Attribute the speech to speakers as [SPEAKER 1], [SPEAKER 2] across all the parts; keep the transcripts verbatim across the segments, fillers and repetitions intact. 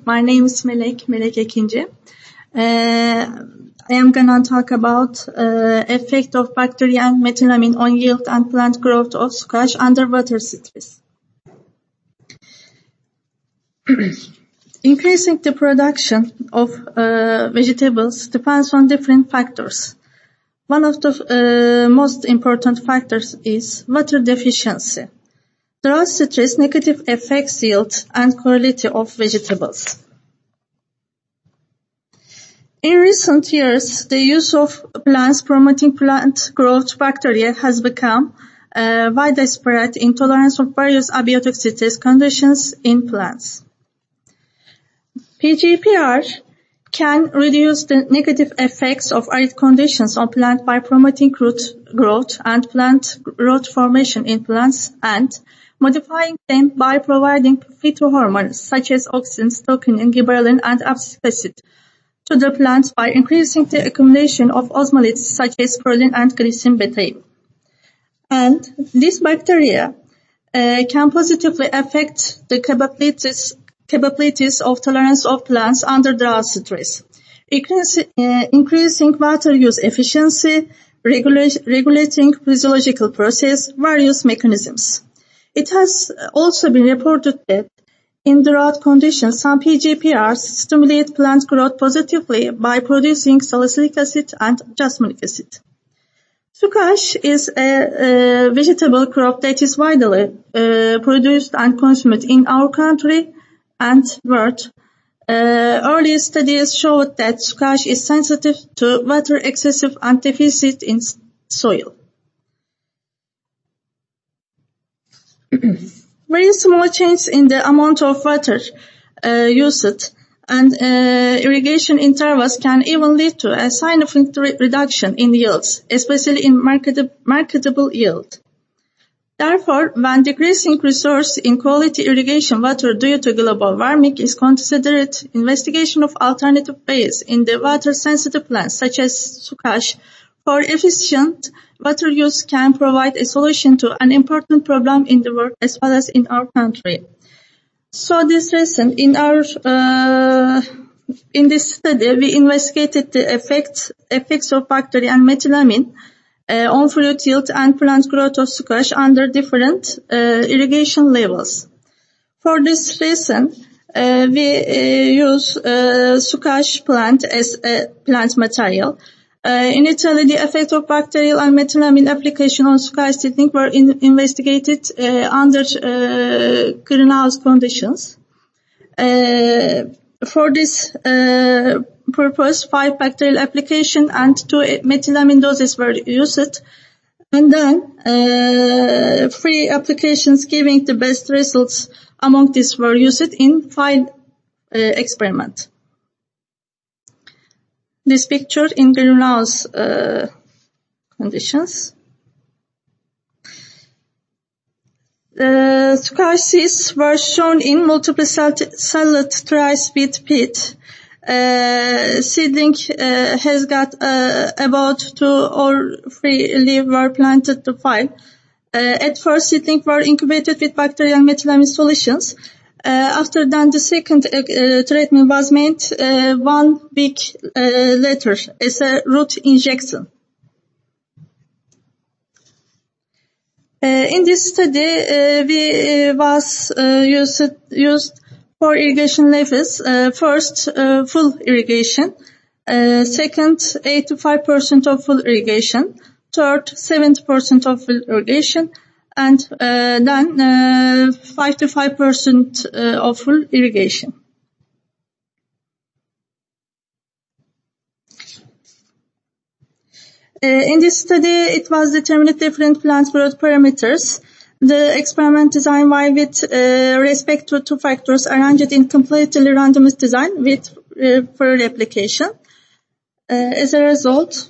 [SPEAKER 1] My name is Melek, Melek Ekinci. Uh, I am going to talk about uh, effect of bacteria and methylamine on yield and plant growth of squash under water stress. Increasing the production of uh, vegetables depends on different factors. One of the uh, most important factors is water deficiency. Drought stress negative affects yield and quality of vegetables. In recent years, the use of plants promoting plant growth bacteria has become uh, widespread in tolerance of various abiotic stress conditions in plants. P G P R can reduce the negative effects of arid conditions on plant by promoting root growth and plant growth formation in plants and modifying them by providing phytohormones such as auxin, stockin, gibberellin, and abscisic acid to the plants by increasing the accumulation of osmolytes such as proline and glycine betaine. And these bacteria uh, can positively affect the capabilities capabilities of tolerance of plants under drought stress, increasing, uh, increasing water use efficiency, regula- regulating physiological process, various mechanisms. It has also been reported that in drought conditions, some P G P Rs stimulate plant growth positively by producing salicylic acid and jasminic acid. Squash is a, a vegetable crop that is widely uh, produced and consumed in our country and world. Uh, early studies showed that squash is sensitive to water excessive and deficit in soil. Very small change in the amount of water uh, used and uh, irrigation intervals can even lead to a significant re- reduction in yields, especially in marketable, marketable yield. Therefore, when decreasing resource in quality irrigation water due to global warming is considered, investigation of alternative ways in the water-sensitive plants such as squash for efficient water use can provide a solution to an important problem in the world as well as in our country. So this reason, in our uh, in this study, we investigated the effects effects of bacteria and methylamine uh, on fruit yield and plant growth of squash under different uh, irrigation levels. For this reason, uh, we uh, use uh, squash plant as a plant material. Uh, in Italy, the effect of bacterial and methylamine application on squash seedling were in, investigated uh, under uh, greenhouse conditions. Uh, for this uh, purpose, five bacterial application and two methylamine doses were used, and then uh, three applications giving the best results among these were used in five uh, experiments. This picture in greenhouse uh, conditions. The squash seeds were shown in multiple celled tri-speed pit. Uh, seedling uh, has got uh, about two or three leaves were planted to five. Uh, at first, seedling were incubated with bacterial methylamine solutions. Uh, after that, the second uh, uh, treatment was made uh, one week uh, later as a root injection. Uh, in this study, uh, we uh, was uh, used, used four irrigation levels. Uh, first, uh, full irrigation. Uh, second, eighty-five percent of full irrigation. Third, seventy percent of full irrigation. And uh, then uh, five to five percent uh, of full irrigation. Uh, in this study, it was determined different plant growth parameters. The experiment design was with uh, respect to two factors arranged in completely randomized design with uh, per replication. Uh, as a result,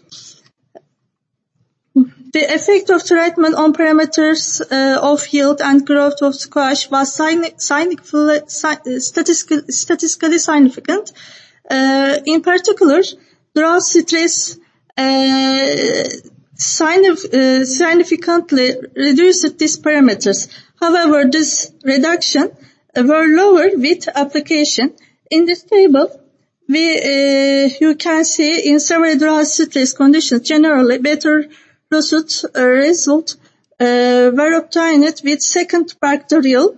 [SPEAKER 1] the effect of treatment on parameters uh, of yield and growth of squash was statistically, statistically significant. Uh, in particular, drought stress uh, significantly reduced these parameters. However, this reduction were lower with application In this table, we uh, you can see in several drought stress conditions, generally better result, uh, result uh, were obtained with second bacterial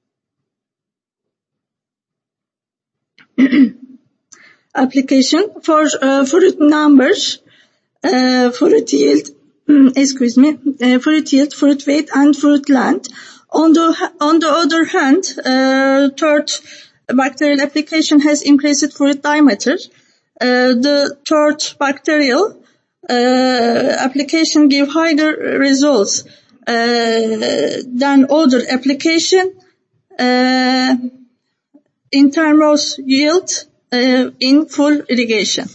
[SPEAKER 1] application for uh, fruit numbers, uh, fruit yield, excuse me, uh, fruit yield, fruit weight, and fruit length. On the on the other hand, uh, third bacterial application has increased fruit diameter. Uh, the third bacterial uh, application give higher results uh, than other application uh, in terms of yield uh, in full irrigation.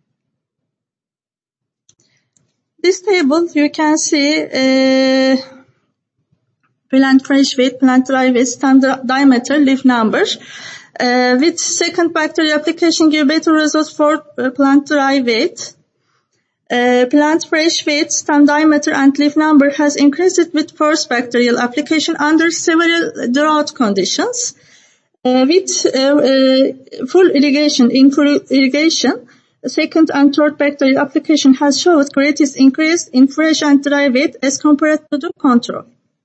[SPEAKER 1] This table you can see uh, plant fresh weight, plant dry weight, stem diameter, leaf number. Uh, with second bacterial application give better results for uh, plant dry weight. Uh, plant fresh weight, stem diameter, and leaf number has increased with first bacterial application under several drought conditions. Uh, with uh, uh, full irrigation, in full irrigation, second and third bacterial application has showed greatest increase in fresh and dry weight as compared to the control.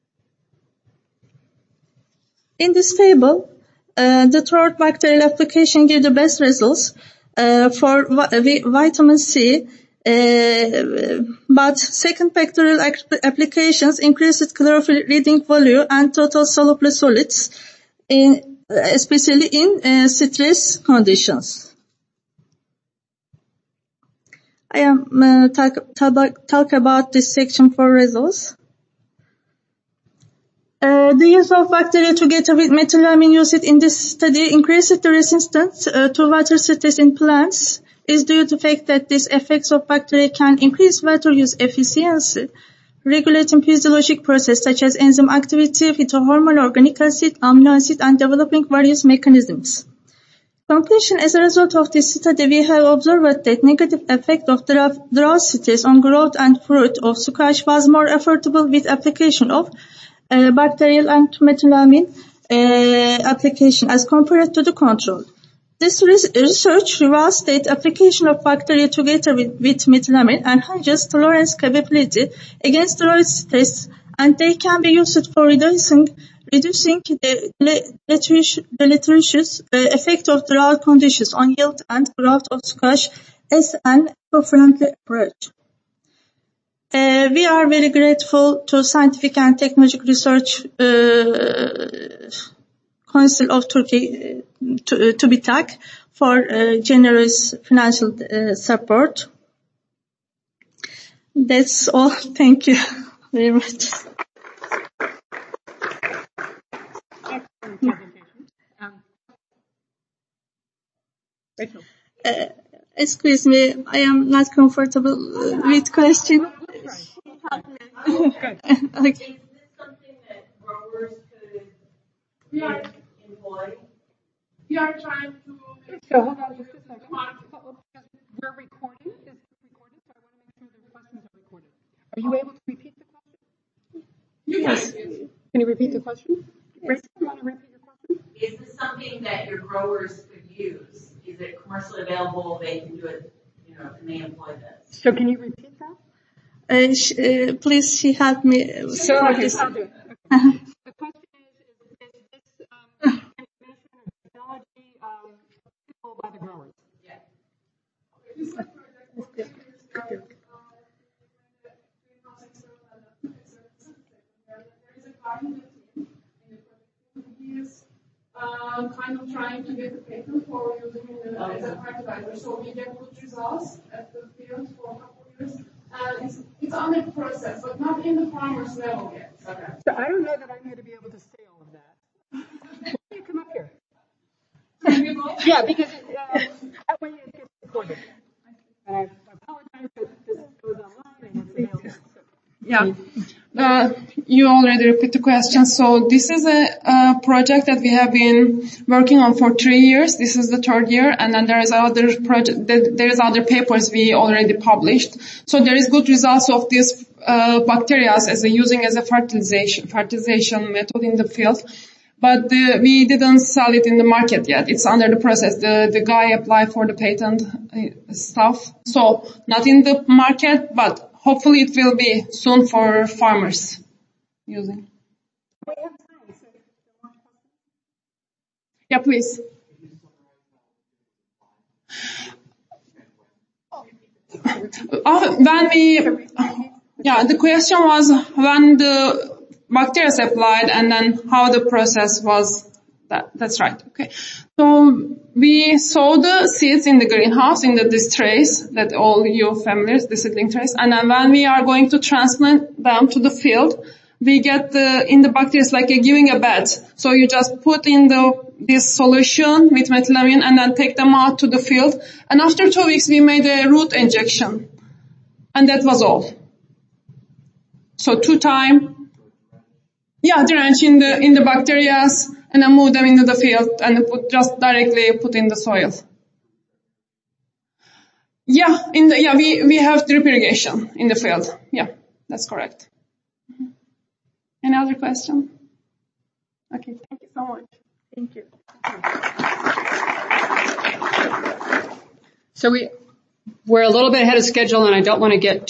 [SPEAKER 1] In this table, uh, the third bacterial application gives the best results uh, for vi- vitamin C, uh, but second bacterial applications increased chlorophyll reading volume and total soluble solids, in, especially in uh, stress conditions. I am uh, talk, talk, talk about this section for results. Uh, the use of bacteria together with methylamine used in this study increased the resistance uh, to water stress in plants is due to the fact that these effects of bacteria can increase water use efficiency, regulating physiologic processes such as enzyme activity, phytohormone, organic acid, amino acid, and developing various mechanisms. Conclusion: as a result of this study, we have observed that negative effect of drought stress on growth and fruit of squash was more affordable with application of uh, bacterial and methylamine uh, application as compared to the control. This research reveals that application of bacteria together with, with methylamine enhances tolerance capability against drought stress, and they can be used for reducing reducing the deleterious uh, effect of drought conditions on yield and growth of squash as an eco-friendly approach. Uh, we are very grateful to Scientific and Technological Research uh, Council of Turkey, uh, to, uh, TÜBİTAK, for uh, generous financial uh, support. That's all. Thank you very much. Uh, excuse me, I am not comfortable uh, with question. Okay.
[SPEAKER 2] Is this something that growers could we are, employ?
[SPEAKER 3] We are trying to make
[SPEAKER 4] so hold on just a second. We're recording. Is this recorded? So I want to make sure the questions are recorded. Are you able to repeat the question?
[SPEAKER 3] Yes.
[SPEAKER 4] Can you repeat the question? Rachel, you want to repeat your question?
[SPEAKER 2] Is this something that your growers could use? Is it commercially available? They can do it, you know, can they employ this?
[SPEAKER 4] So can you repeat that?
[SPEAKER 1] Uh, sh- uh, please, she help me.
[SPEAKER 4] So okay, I'll do it. Okay. The question is, is, is this um, information or technology um, applicable by the growers?
[SPEAKER 2] Yeah.
[SPEAKER 3] Um, kind of trying to get a patent for using it as a fertilizer. So we get good results at the field for a couple of years. And it's, it's under process, but not in the farmer's level yet.
[SPEAKER 2] Okay.
[SPEAKER 4] So I don't know that I'm going to be able to say all of that. Why don't you come up here? Yeah, because uh, that way it gets recorded. And I apologize that this goes online and it's available. So.
[SPEAKER 5] Yeah. Uh, you already repeat the question. So this is a, a project that we have been working on for three years. This is the third year, and then there is other project. There is other papers we already published. So there is good results of these uh, bacteria as a using as a fertilization fertilization method in the field. but the, we didn't sell it in the market yet. It's under the process. The, the guy applied for the patent uh, stuff. So not in the market, but hopefully it will be soon for farmers using. Yeah, please. Uh, when we, yeah, the question was when the bacteria applied and then how the process was. That, that's right. Okay. So we sow the seeds in the greenhouse in the, these trays that all you familiar, the seedling trays, and then when we are going to transplant them to the field, we get the, in the bacteria like a, giving a bath. So you just put in the, this solution with methylamine and then take them out to the field. And after two weeks, we made a root injection. And that was all. So two time, yeah, drench in the, in the bacteria and then move them into the field and put, just directly put in the soil. Yeah, in the, yeah, we, we have drip irrigation in the field. Yeah, that's correct. Any other question? Okay, thank you so much.
[SPEAKER 1] Thank you.
[SPEAKER 4] So we, we're a little bit ahead of schedule and I don't want to get